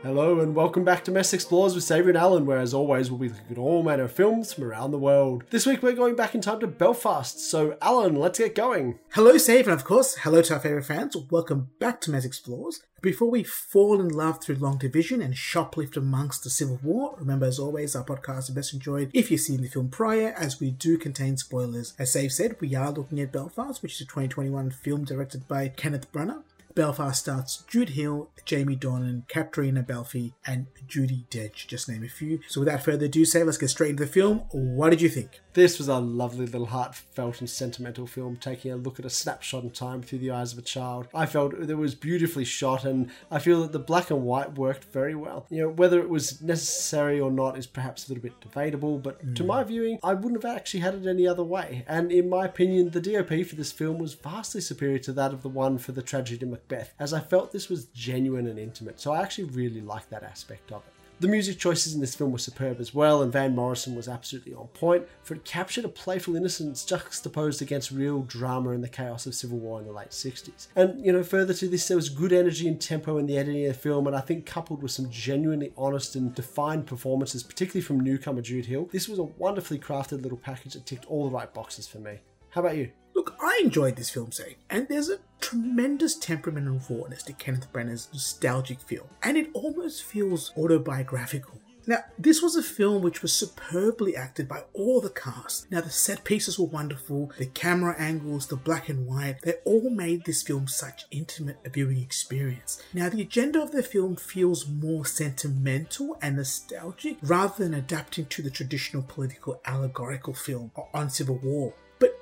Hello and welcome back to Mess Explores with Xavier and Alan, where as always we'll be looking at all manner of films from around the world. This week we're going back in time to Belfast, so Alan, let's get going. Hello Xavier, and of course, hello to our favourite fans. Welcome back to Mess Explores. Before we fall in love through long division and shoplift amongst the Civil War, remember as always our podcast is best enjoyed if you've seen the film prior, as we do contain spoilers. As Xavier said, we are looking at Belfast, which is a 2021 film directed by Kenneth Branagh. Belfast stars Jude Hill, Jamie Dornan, Katrina Balfe, and Judi Dench, just name a few. So without further ado, Xavier, let's get straight into the film. What did you think? This was a lovely little heartfelt and sentimental film, taking a look at a snapshot in time through the eyes of a child. I felt it was beautifully shot, and I feel that the black and white worked very well. You know, whether it was necessary or not is perhaps a little bit debatable, but to my viewing, I wouldn't have actually had it any other way. And in my opinion, the DOP for this film was vastly superior to that of the one for the tragedy of Macbeth, as I felt this was genuine and intimate, so I actually really liked that aspect of it. The music choices in this film were superb as well, and Van Morrison was absolutely on point, for it captured a playful innocence juxtaposed against real drama and the chaos of civil war in the late 60s. And, you know, further to this, there was good energy and tempo in the editing of the film, and I think coupled with some genuinely honest and defined performances, particularly from newcomer Jude Hill, this was a wonderfully crafted little package that ticked all the right boxes for me. How about you? Look, I enjoyed this film, say, and there's a tremendous temperament and rawness to Kenneth Branagh's nostalgic feel, and it almost feels autobiographical. Now, this was a film which was superbly acted by all the cast. Now, the set pieces were wonderful, the camera angles, the black and white, they all made this film such intimate a viewing experience. Now, the agenda of the film feels more sentimental and nostalgic rather than adapting to the traditional political allegorical film on Civil War.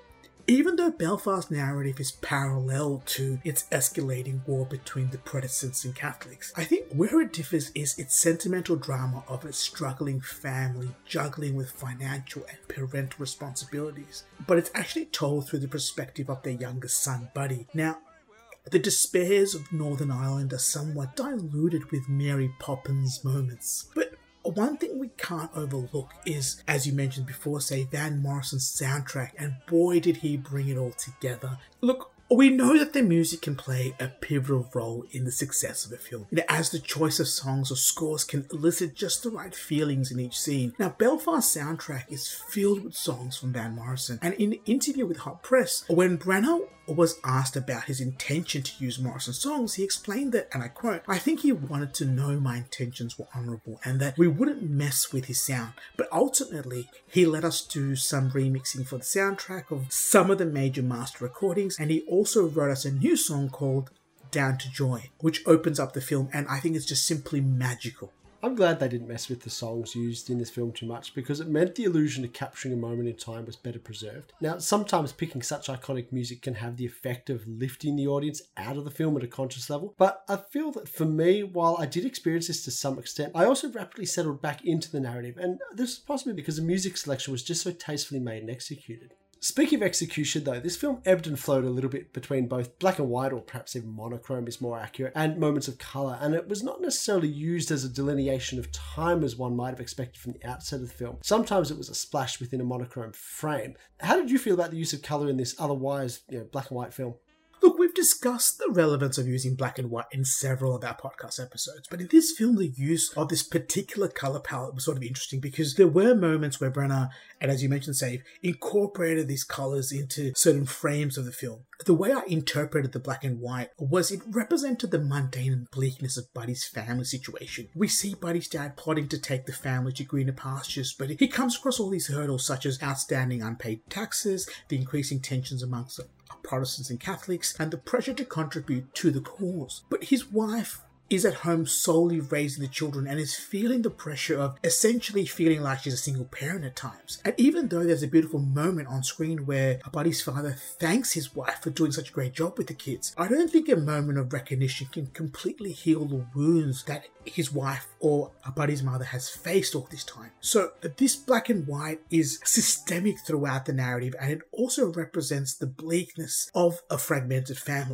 Even though Belfast's narrative is parallel to its escalating war between the Protestants and Catholics, I think where it differs is its sentimental drama of a struggling family juggling with financial and parental responsibilities. But it's actually told through the perspective of their youngest son, Buddy. Now, the despairs of Northern Ireland are somewhat diluted with Mary Poppins moments. But one thing we can't overlook is, as you mentioned before, say, Van Morrison's soundtrack, and boy did he bring it all together. Look, we know that the music can play a pivotal role in the success of a film, as the choice of songs or scores can elicit just the right feelings in each scene. Now, Belfast's soundtrack is filled with songs from Van Morrison, and in an interview with Hot Press, when Branagh was asked about his intention to use Morrison's songs, he explained that, and I quote, "I think he wanted to know my intentions were honourable and that we wouldn't mess with his sound, but ultimately he let us do some remixing for the soundtrack of some of the major master recordings, and he also wrote us a new song called Down to Joy, which opens up the film, and I think it's just simply magical." I'm glad they didn't mess with the songs used in this film too much, because it meant the illusion of capturing a moment in time was better preserved. Now, sometimes picking such iconic music can have the effect of lifting the audience out of the film at a conscious level, but I feel that for me, while I did experience this to some extent, I also rapidly settled back into the narrative, and this is possibly because the music selection was just so tastefully made and executed. Speaking of execution though, this film ebbed and flowed a little bit between both black and white, or perhaps even monochrome is more accurate, and moments of colour, and it was not necessarily used as a delineation of time as one might have expected from the outset of the film. Sometimes it was a splash within a monochrome frame. How did you feel about the use of colour in this otherwise, black and white film? Look, we've discussed the relevance of using black and white in several of our podcast episodes, but in this film, the use of this particular colour palette was sort of interesting because there were moments where Branagh, and as you mentioned, Save, incorporated these colours into certain frames of the film. The way I interpreted the black and white was it represented the mundane and bleakness of Buddy's family situation. We see Buddy's dad plotting to take the family to greener pastures, but he comes across all these hurdles such as outstanding unpaid taxes, the increasing tensions amongst Protestants and Catholics, and the pressure to contribute to the cause. But his wife is at home solely raising the children and is feeling the pressure of essentially feeling like she's a single parent at times. And even though there's a beautiful moment on screen where Buddy's father thanks his wife for doing such a great job with the kids, I don't think a moment of recognition can completely heal the wounds that his wife or Buddy's mother has faced all this time. So this black and white is systemic throughout the narrative, and it also represents the bleakness of a fragmented family.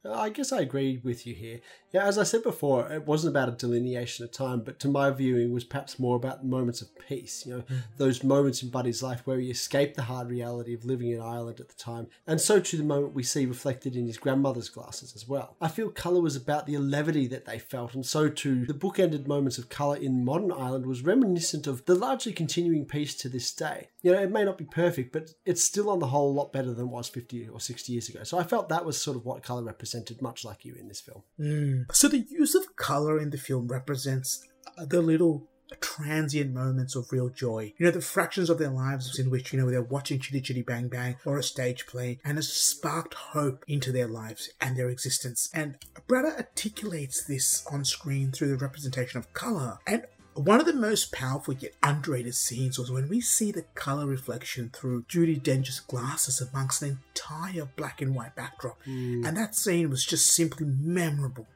I guess I agree with you here. Yeah, as I said before, it wasn't about a delineation of time, but to my viewing was perhaps more about moments of peace. Those moments in Buddy's life where he escaped the hard reality of living in Ireland at the time, and so too the moment we see reflected in his grandmother's glasses as well. I feel colour was about the levity that they felt, and so too the bookended moments of colour in modern Ireland was reminiscent of the largely continuing peace to this day. It may not be perfect, but it's still on the whole a lot better than it was 50 or 60 years ago. So I felt that was sort of what colour represented, much like you in this film. So the use of colour in the film represents the little transient moments of real joy. The fractions of their lives in which, they're watching Chitty Chitty Bang Bang or a stage play and has sparked hope into their lives and their existence. And Bratter articulates this on screen through the representation of colour. And one of the most powerful yet underrated scenes was when we see the colour reflection through Judi Dench's glasses amongst an entire black and white backdrop. And that scene was just simply memorable.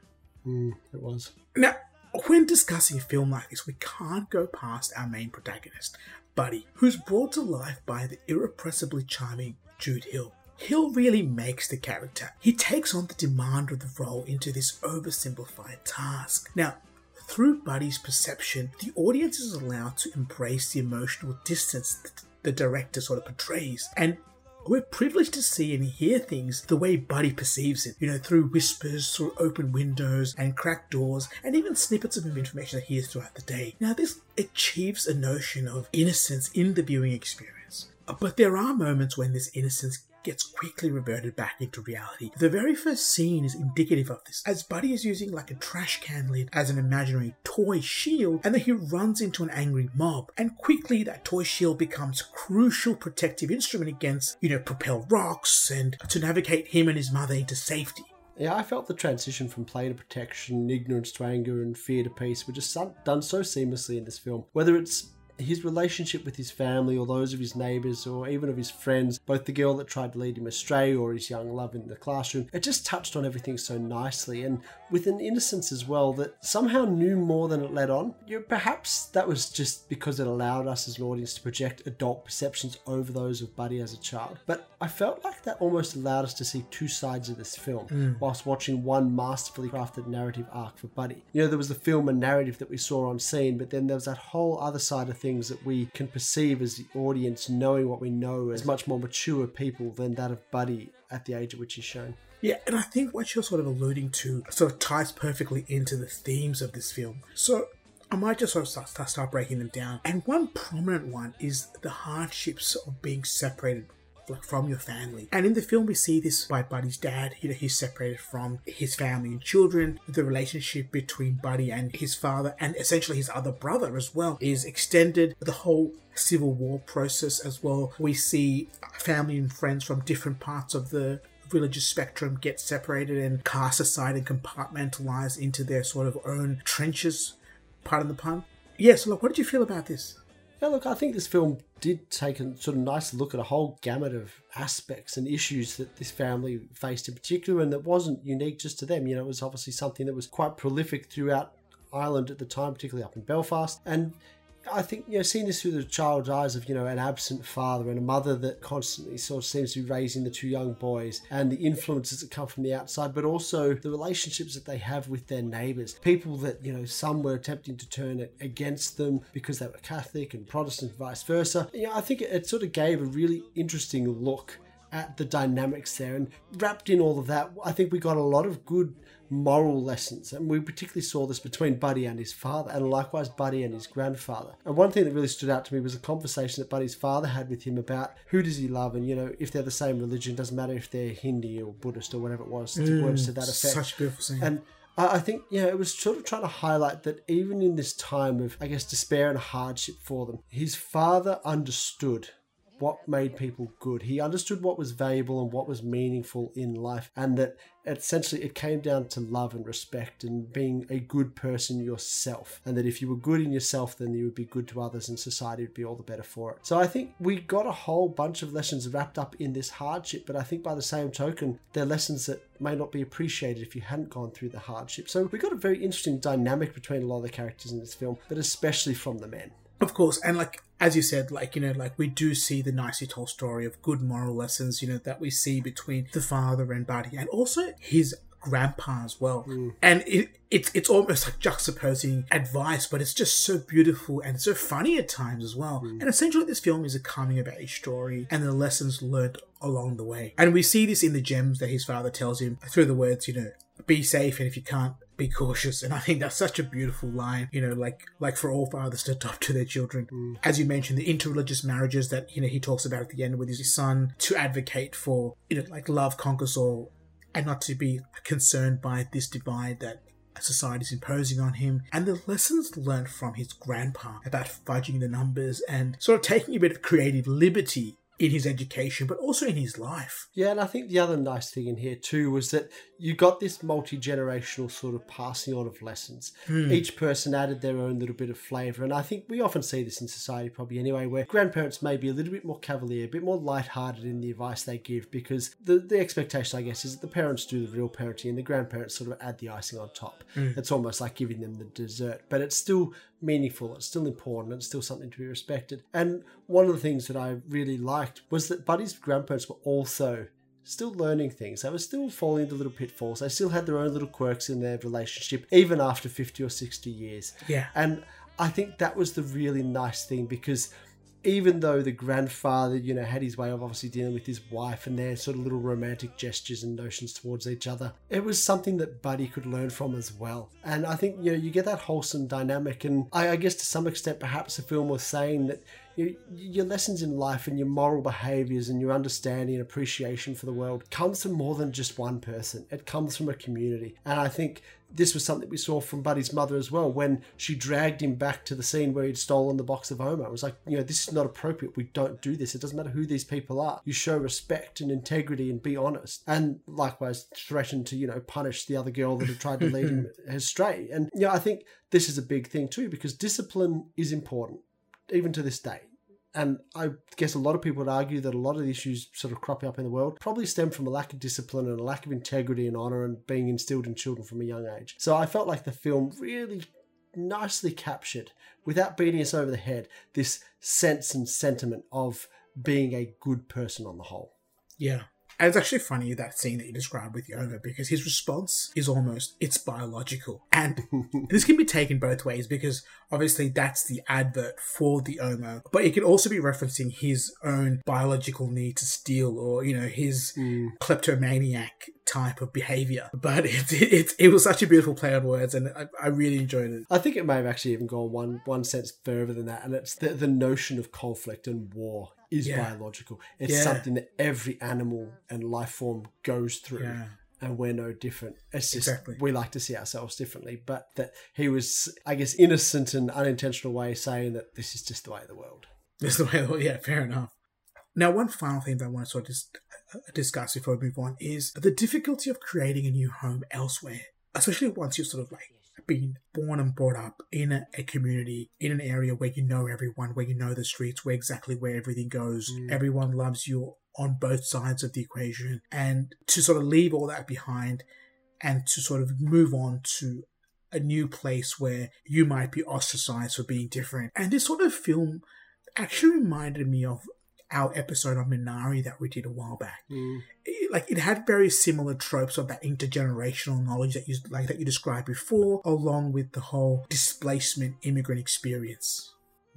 It was. Now, when discussing a film like this, we can't go past our main protagonist, Buddy, who's brought to life by the irrepressibly charming Jude Hill. Hill really makes the character. He takes on the demand of the role into this oversimplified task. Now, through Buddy's perception, the audience is allowed to embrace the emotional distance that the director sort of portrays. And we're privileged to see and hear things the way Buddy perceives it, through whispers, through open windows and cracked doors, and even snippets of information that he hears throughout the day. Now, this achieves a notion of innocence in the viewing experience. But there are moments when this innocence gets quickly reverted back into reality. The very first scene is indicative of this, as Buddy is using like a trash can lid as an imaginary toy shield, and then he runs into an angry mob, and quickly that toy shield becomes a crucial protective instrument against, propelled rocks and to navigate him and his mother into safety. Yeah, I felt the transition from play to protection, ignorance to anger, and fear to peace were just done so seamlessly in this film. Whether it's his relationship with his family or those of his neighbours or even of his friends, both the girl that tried to lead him astray or his young love in the classroom, it just touched on everything so nicely and with an innocence as well that somehow knew more than it let on. Perhaps that was just because it allowed us as an audience to project adult perceptions over those of Buddy as a child. But I felt like that almost allowed us to see two sides of this film whilst watching one masterfully crafted narrative arc for Buddy. There was the film and narrative that we saw on scene, but then there was that whole other side of things that we can perceive as the audience, knowing what we know as much more mature people than that of Buddy at the age at which he's shown. Yeah, and I think what you're sort of alluding to sort of ties perfectly into the themes of this film. So I might just sort of start breaking them down. And one prominent one is the hardships of being separated from your family. And in the film we see this by Buddy's dad. He's separated from his family and children. The relationship between Buddy and his father and essentially his other brother as well is extended. The whole Civil War process as well. We see family and friends from different parts of the religious spectrum get separated and cast aside and compartmentalized into their sort of own trenches, pardon the pun. Yeah, so look, what did you feel about this? Yeah, look, I think this film did take a sort of nice look at a whole gamut of aspects and issues that this family faced in particular, and that wasn't unique just to them. It was obviously something that was quite prolific throughout Ireland at the time, particularly up in Belfast. And I think, seeing this through the child's eyes of, an absent father and a mother that constantly sort of seems to be raising the two young boys, and the influences that come from the outside, but also the relationships that they have with their neighbours. People that, some were attempting to turn it against them because they were Catholic and Protestant, vice versa. I think it sort of gave a really interesting look at the dynamics there, and wrapped in all of that, I think we got a lot of good moral lessons, and we particularly saw this between Buddy and his father, and likewise Buddy and his grandfather. And one thing that really stood out to me was a conversation that Buddy's father had with him about who does he love, and if they're the same religion, doesn't matter if they're Hindu or Buddhist or whatever it was, words to that effect. Such a beautiful scene. And I think, it was sort of trying to highlight that even in this time of, I guess, despair and hardship for them, his father understood what made people good. He understood what was valuable and what was meaningful in life, and that essentially it came down to love and respect and being a good person yourself, and that if you were good in yourself, then you would be good to others and society would be all the better for it. So I think we got a whole bunch of lessons wrapped up in this hardship, but I think by the same token, they're lessons that may not be appreciated if you hadn't gone through the hardship. So we got a very interesting dynamic between a lot of the characters in this film, but especially from the men. Of course, and as you said, we do see the nicely told story of good moral lessons, that we see between the father and Buddy, and also his grandpa as well. And it's almost like juxtaposing advice, but it's just so beautiful and so funny at times as well. And essentially this film is a coming of age story and the lessons learned along the way. And we see this in the gems that his father tells him through the words, be safe, and if you can't, be cautious. And I think that's such a beautiful line, like for all fathers to adopt to their children. As you mentioned, the interreligious marriages that, he talks about at the end with his son, to advocate for, like love conquers all, and not to be concerned by this divide that society is imposing on him, and the lessons learned from his grandpa about fudging the numbers and sort of taking a bit of creative liberty in his education, but also in his life. Yeah, and I think the other nice thing in here too was that you got this multi-generational sort of passing on of lessons. Each person added their own little bit of flavour, and I think we often see this in society probably anyway, where grandparents may be a little bit more cavalier, a bit more light-hearted in the advice they give, because the expectation, I guess, is that the parents do the real parenting and the grandparents sort of add the icing on top. It's almost like giving them the dessert, but it's still meaningful, it's still important, it's still something to be respected. And one of the things that I really liked was that Buddy's grandparents were also still learning things. They were still falling into little pitfalls. They still had their own little quirks in their relationship, even after 50 or 60 years. Yeah. And I think that was the really nice thing, because even though the grandfather, had his way of obviously dealing with his wife and their sort of little romantic gestures and notions towards each other, it was something that Buddy could learn from as well. And I think, you get that wholesome dynamic. And I guess to some extent, perhaps the film was saying that your lessons in life and your moral behaviours and your understanding and appreciation for the world comes from more than just one person. It comes from a community. And I think this was something we saw from Buddy's mother as well, when she dragged him back to the scene where he'd stolen the box of Oma. It was like, this is not appropriate. We don't do this. It doesn't matter who these people are. You show respect and integrity and be honest. And likewise threatened to, punish the other girl that had tried to lead him astray. And, I think this is a big thing too, because discipline is important, even to this day. And I guess a lot of people would argue that a lot of the issues sort of cropping up in the world probably stem from a lack of discipline and a lack of integrity and honour and being instilled in children from a young age. So I felt like the film really nicely captured, without beating us over the head, this sense and sentiment of being a good person on the whole. Yeah. And it's actually funny, that scene that you described with Yoga, because his response is it's biological. And this can be taken both ways, because obviously that's the advert for the Oma, but it can also be referencing his own biological need to steal, or, his kleptomaniac type of behavior. But it was such a beautiful play on words, and I really enjoyed it. I think it may have actually even gone one sense further than that, and it's the notion of conflict and war is biological. It's something that every animal and life form goes through. Yeah. And we're no different. It's just, we like to see ourselves differently. But that he was, I guess, innocent and unintentional way saying that this is just the way of the world. This is the way of the world, yeah, fair enough. Now, one final thing that I want to sort of discuss before we move on is the difficulty of creating a new home elsewhere, especially once you've sort of been born and brought up in a community, in an area where you know everyone, where you know the streets, where everything goes. Everyone loves you on both sides of the equation. And to sort of leave all that behind and to sort of move on to a new place where you might be ostracized for being different. And this sort of film actually reminded me of our episode on Minari that we did a while back. It had very similar tropes of that intergenerational knowledge that you described before, along with the whole displacement immigrant experience.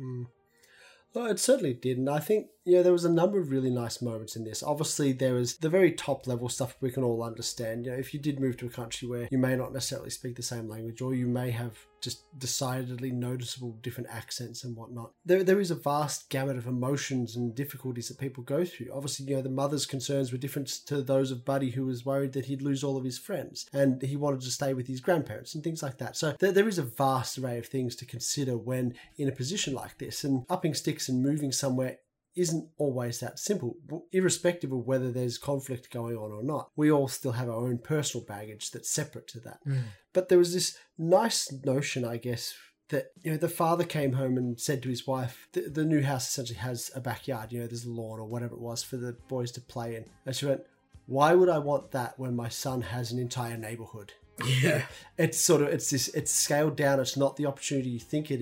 Well, it certainly did. And I think, there was a number of really nice moments in this. Obviously, there was the very top level stuff we can all understand. If you did move to a country where you may not necessarily speak the same language, or you may have just decidedly noticeable different accents and whatnot, there is a vast gamut of emotions and difficulties that people go through. Obviously, the mother's concerns were different to those of Buddy, who was worried that he'd lose all of his friends and he wanted to stay with his grandparents and things like that. So there is a vast array of things to consider when in a position like this, and upping sticks and moving somewhere isn't always that simple. Irrespective of whether there's conflict going on or not, we all still have our own personal baggage that's separate to that. But there was this nice notion, I guess, that the father came home and said to his wife, the new house essentially has a backyard, there's a lawn or whatever it was for the boys to play in. And she went, why would I want that when my son has an entire neighborhood? Yeah. It's scaled down. It's not the opportunity you think it is.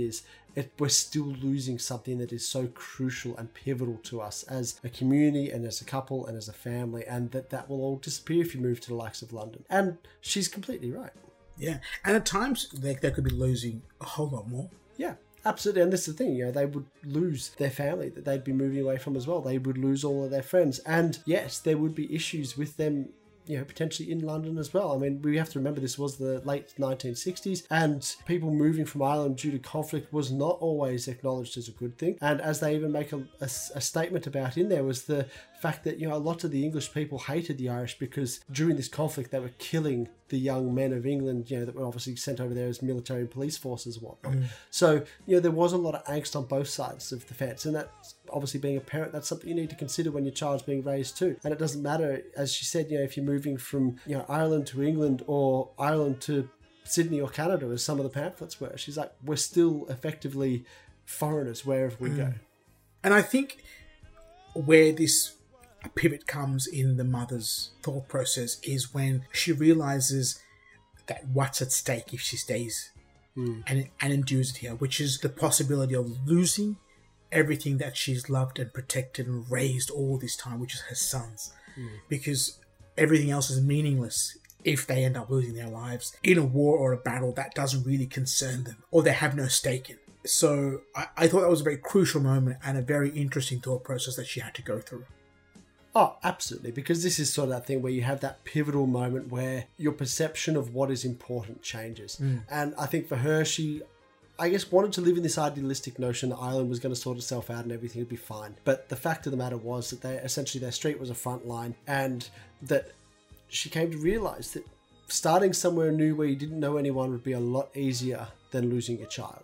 we're still losing something that is so crucial and pivotal to us as a community and as a couple and as a family, and that will all disappear if you move to the likes of London. And she's completely right. Yeah, and at times they could be losing a whole lot more. Yeah, absolutely. And this is the thing, they would lose their family that they'd be moving away from as well. They would lose all of their friends. And yes, there would be issues with them, potentially in London as well. I mean, we have to remember this was the late 1960s, and people moving from Ireland due to conflict was not always acknowledged as a good thing. And as they even make a statement about in there, was the fact that, a lot of the English people hated the Irish because during this conflict they were killing the young men of England, that were obviously sent over there as military and police forces and whatnot. So, there was a lot of angst on both sides of the fence, and that's obviously, being a parent, that's something you need to consider when your child's being raised too. And it doesn't matter, as she said, if you're moving from Ireland to England or Ireland to Sydney or Canada, as some of the pamphlets were. She's like, we're still effectively foreigners wherever we go. And I think where this pivot comes in the mother's thought process is when she realizes that what's at stake if she stays and endures it here, which is the possibility of losing everything that she's loved and protected and raised all this time, which is her sons. Because everything else is meaningless if they end up losing their lives in a war or a battle that doesn't really concern them or they have no stake in. So I thought that was a very crucial moment and a very interesting thought process that she had to go through. Oh, absolutely, because this is sort of that thing where you have that pivotal moment where your perception of what is important changes. And I think for her, she, I guess, wanted to live in this idealistic notion that Ireland was going to sort itself out and everything would be fine. But the fact of the matter was that their street was a front line, and that she came to realise that starting somewhere new where you didn't know anyone would be a lot easier than losing your child.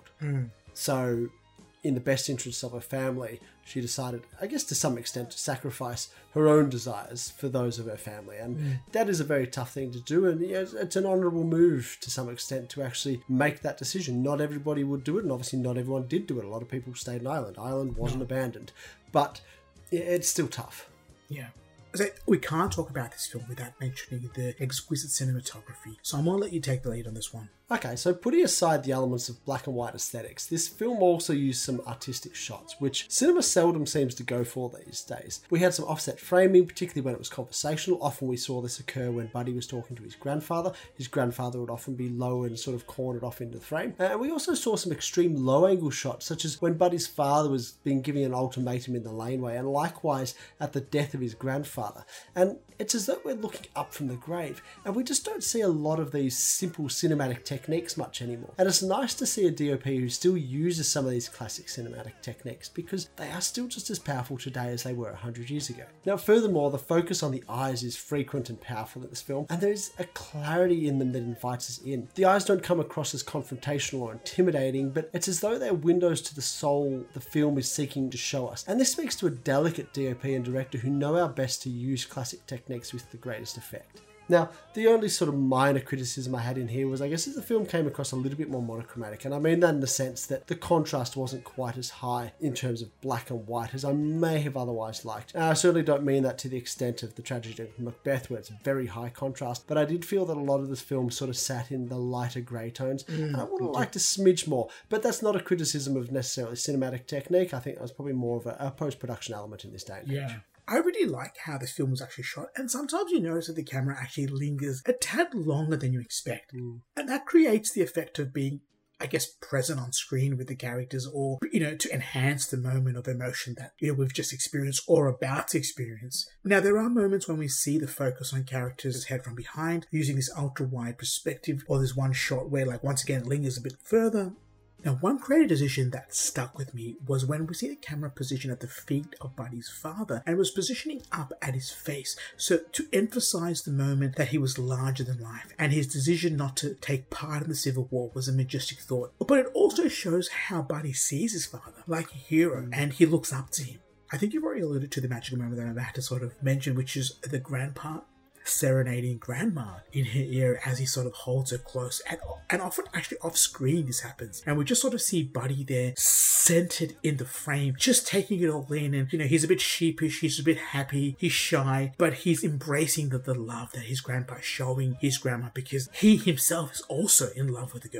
So in the best interests of her family, she decided, I guess to some extent, to sacrifice her own desires for those of her family. And that is a very tough thing to do. And it's an honourable move to some extent to actually make that decision. Not everybody would do it, and obviously not everyone did do it. A lot of people stayed in Ireland. Ireland wasn't abandoned. But it's still tough. Yeah. So we can't talk about this film without mentioning the exquisite cinematography. So I'm going to let you take the lead on this one. Okay, so putting aside the elements of black and white aesthetics, this film also used some artistic shots, which cinema seldom seems to go for these days. We had some offset framing, particularly when it was conversational. Often we saw this occur when Buddy was talking to his grandfather. His grandfather would often be low and sort of cornered off into the frame. And we also saw some extreme low-angle shots, such as when Buddy's father was being given an ultimatum in the laneway, and likewise at the death of his grandfather. And it's as though we're looking up from the grave, and we just don't see a lot of these simple cinematic techniques much anymore. And it's nice to see a DOP who still uses some of these classic cinematic techniques, because they are still just as powerful today as they were 100 years ago. Now, furthermore, the focus on the eyes is frequent and powerful in this film, and there is a clarity in them that invites us in. The eyes don't come across as confrontational or intimidating, but it's as though they're windows to the soul the film is seeking to show us. And this speaks to a delicate DOP and director who know our best to use classic techniques with the greatest effect. Now, the only sort of minor criticism I had in here was, I guess, that the film came across a little bit more monochromatic, and I mean that in the sense that the contrast wasn't quite as high in terms of black and white as I may have otherwise liked. And I certainly don't mean that to the extent of the tragedy of Macbeth, where it's very high contrast, but I did feel that a lot of this film sort of sat in the lighter grey tones, and I would have liked a smidge more, but that's not a criticism of necessarily cinematic technique. I think that was probably more of a post-production element in this day and age. I really like how this film was actually shot, and sometimes you notice that the camera actually lingers a tad longer than you expect. And that creates the effect of being, I guess, present on screen with the characters, or, to enhance the moment of emotion that, we've just experienced or about to experience. Now, there are moments when we see the focus on characters' head from behind, using this ultra-wide perspective, or there's one shot where, once again, it lingers a bit further. Now, one creative decision that stuck with me was when we see the camera position at the feet of Buddy's father, and was positioning up at his face, so to emphasize the moment that he was larger than life, and his decision not to take part in the Civil War was a majestic thought. But it also shows how Buddy sees his father like a hero, and he looks up to him. I think you've already alluded to the magical moment that I'm about to sort of mention, which is the grandpa serenading grandma in her ear as he sort of holds her close, and often actually off screen this happens, and we just sort of see Buddy there centered in the frame, just taking it all in, and he's a bit sheepish, he's a bit happy, he's shy, but he's embracing the love that his grandpa is showing his grandma, because he himself is also in love with the girl.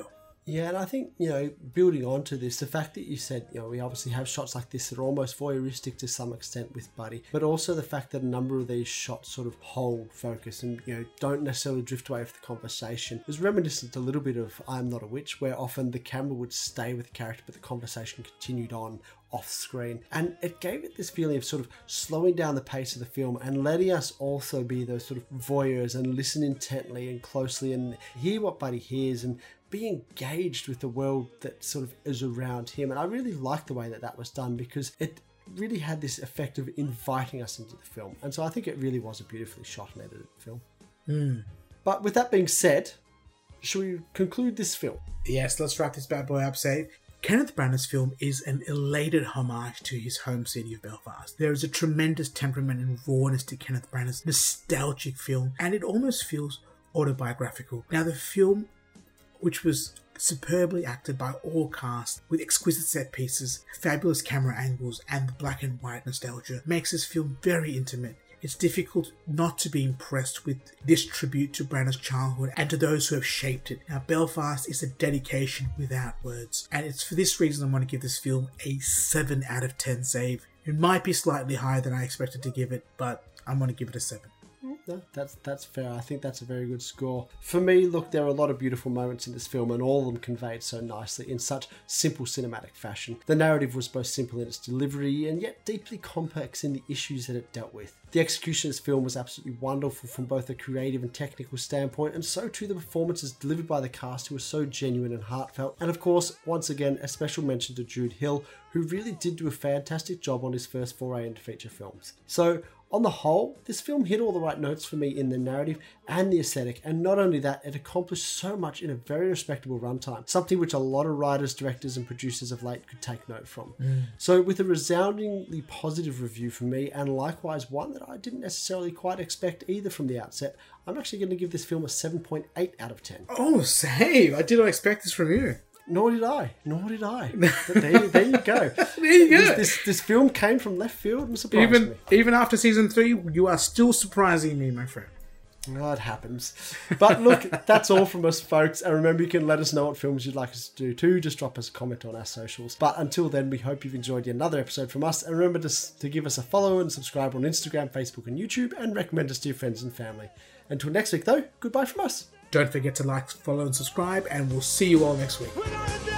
Yeah, and I think, building on to this, the fact that you said, we obviously have shots like this that are almost voyeuristic to some extent with Buddy, but also the fact that a number of these shots sort of hold focus and, don't necessarily drift away from the conversation. It was reminiscent a little bit of I Am Not a Witch, where often the camera would stay with the character, but the conversation continued on off screen. And it gave it this feeling of sort of slowing down the pace of the film and letting us also be those sort of voyeurs and listen intently and closely and hear what Buddy hears and be engaged with the world that sort of is around him. And I really liked the way that was done, because it really had this effect of inviting us into the film. And so I think it really was a beautifully shot and edited film. But with that being said, should we conclude this film? Yes, let's wrap this bad boy up, say. Kenneth Branagh's film is an elated homage to his home city of Belfast. There is a tremendous temperament and rawness to Kenneth Branagh's nostalgic film, and it almost feels autobiographical. Now, the film, which was superbly acted by all cast, with exquisite set pieces, fabulous camera angles, and the black and white nostalgia, makes this film very intimate. It's difficult not to be impressed with this tribute to Branagh's childhood and to those who have shaped it. Now, Belfast is a dedication without words, and it's for this reason I want to give this film a 7 out of 10 save. It might be slightly higher than I expected to give it, but I'm going to give it a 7. No, that's fair. I think that's a very good score. For me, look, there are a lot of beautiful moments in this film, and all of them conveyed so nicely in such simple cinematic fashion. The narrative was both simple in its delivery and yet deeply complex in the issues that it dealt with. The execution of this film was absolutely wonderful from both a creative and technical standpoint, and so too the performances delivered by the cast, who were so genuine and heartfelt. And of course, once again, a special mention to Jude Hill, who really did do a fantastic job on his first foray into feature films. So, on the whole, this film hit all the right notes for me in the narrative and the aesthetic, and not only that, it accomplished so much in a very respectable runtime, something which a lot of writers, directors and producers of late could take note from. So with a resoundingly positive review from me, and likewise one that I didn't necessarily quite expect either from the outset, I'm actually going to give this film a 7.8 out of 10. Oh, save! I did not expect this from you. Nor did I. But there you go. There you go. This film came from left field and surprised me. Even after season 3, you are still surprising me, my friend. Oh, it happens. But look, that's all from us, folks. And remember, you can let us know what films you'd like us to do too. Just drop us a comment on our socials. But until then, we hope you've enjoyed another episode from us. And remember to give us a follow and subscribe on Instagram, Facebook and YouTube, and recommend us to your friends and family. Until next week, though, goodbye from us. Don't forget to like, follow and subscribe, and we'll see you all next week.